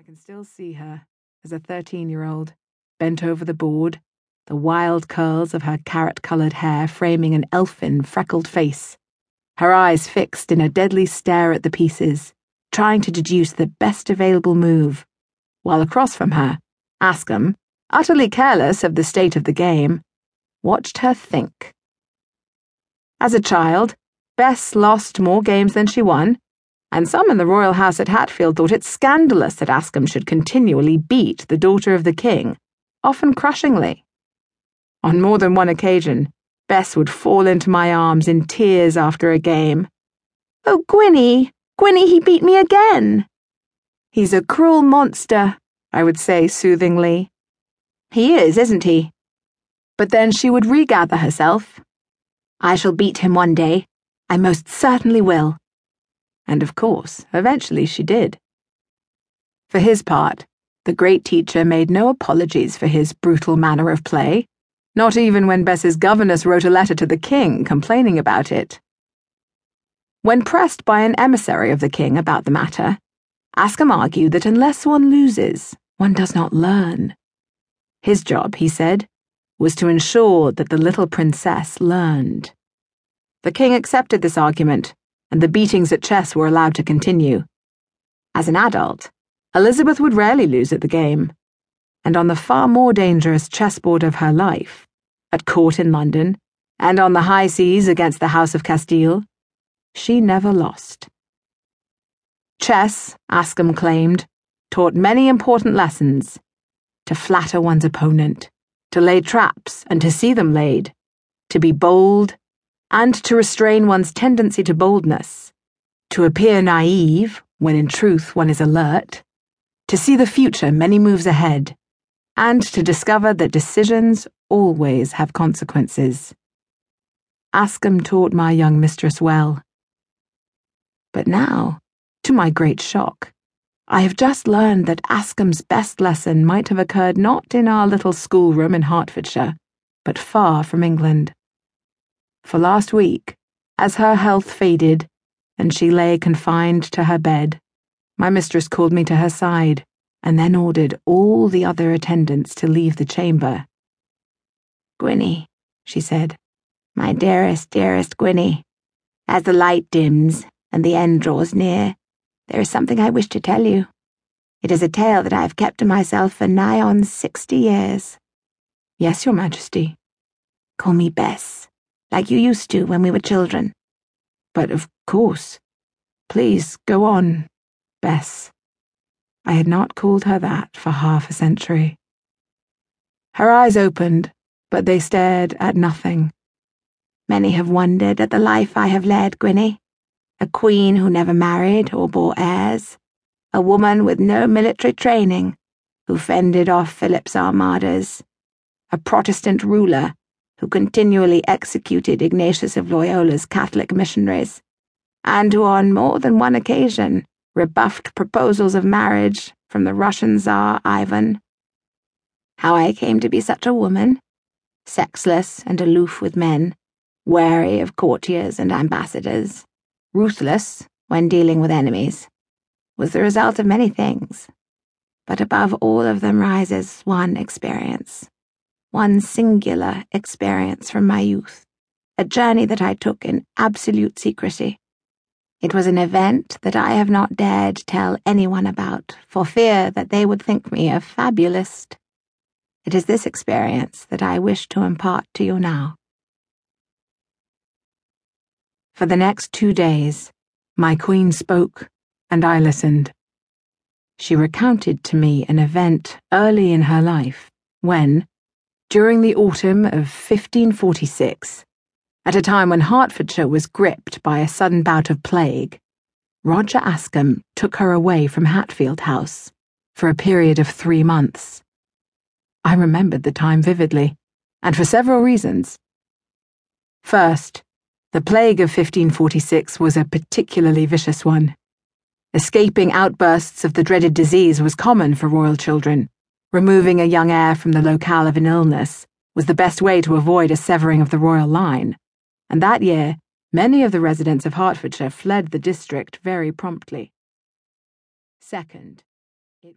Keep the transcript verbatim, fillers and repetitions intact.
can still see her as a thirteen-year-old, bent over the board, the wild curls of her carrot-coloured hair framing an elfin, freckled face, her eyes fixed in a deadly stare at the pieces, trying to deduce the best available move, while across from her, Askham, utterly careless of the state of the game, watched her think. As a child, Bess lost more games than she won, and some in the royal house at Hatfield thought it scandalous that Askham should continually beat the daughter of the king, often crushingly. On more than one occasion, Bess would fall into my arms in tears after a game. "Oh, Gwynnie, Gwynnie, he beat me again." "He's a cruel monster," I would say soothingly. "He is, isn't he?" But then she would regather herself. "I shall beat him one day. I most certainly will." And of course, eventually she did. For his part, the great teacher made no apologies for his brutal manner of play, not even when Bess's governess wrote a letter to the king complaining about it. When pressed by an emissary of the king about the matter, Askham argued that unless one loses, one does not learn. His job, he said, was to ensure that the little princess learned. The king accepted this argument, and the beatings at chess were allowed to continue. As an adult, Elizabeth would rarely lose at the game, and on the far more dangerous chessboard of her life, at court in London, and on the high seas against the House of Castile, she never lost. Chess, Askham claimed, taught many important lessons: to flatter one's opponent, to lay traps and to see them laid, to be bold, and to restrain one's tendency to boldness, to appear naive when in truth one is alert, to see the future many moves ahead, and to discover that decisions always have consequences. Askham taught my young mistress well. But now, to my great shock, I have just learned that Askham's best lesson might have occurred not in our little schoolroom in Hertfordshire, but far from England. For last week, as her health faded and she lay confined to her bed, my mistress called me to her side and then ordered all the other attendants to leave the chamber. "Gwynnie," she said, "my dearest, dearest Gwynnie, as the light dims and the end draws near, there is something I wish to tell you. It is a tale that I have kept to myself for nigh on sixty years." "Yes, your Majesty." "Call me Bess, like you used to when we were children." "But of course. Please go on, Bess." I had not called her that for half a century. Her eyes opened, but they stared at nothing. "Many have wondered at the life I have led, Gwynnie. A queen who never married or bore heirs, a woman with no military training, who fended off Philip's armadas, a Protestant ruler who continually executed Ignatius of Loyola's Catholic missionaries, and who on more than one occasion rebuffed proposals of marriage from the Russian Tsar Ivan. How I came to be such a woman, sexless and aloof with men, wary of courtiers and ambassadors, ruthless when dealing with enemies, was the result of many things, but above all of them rises one experience. One singular experience from my youth, a journey that I took in absolute secrecy. It was an event that I have not dared tell anyone about, for fear that they would think me a fabulist. It is this experience that I wish to impart to you now." For the next two days, my queen spoke, and I listened. She recounted to me an event early in her life, when, during the autumn of fifteen forty-six, at a time when Hertfordshire was gripped by a sudden bout of plague, Roger Askham took her away from Hatfield House for a period of three months. I remembered the time vividly, and for several reasons. First, the plague of fifteen forty-six was a particularly vicious one. Escaping outbursts of the dreaded disease was common for royal children. Removing a young heir from the locale of an illness was the best way to avoid a severing of the royal line, and that year many of the residents of Hertfordshire fled the district very promptly. Second,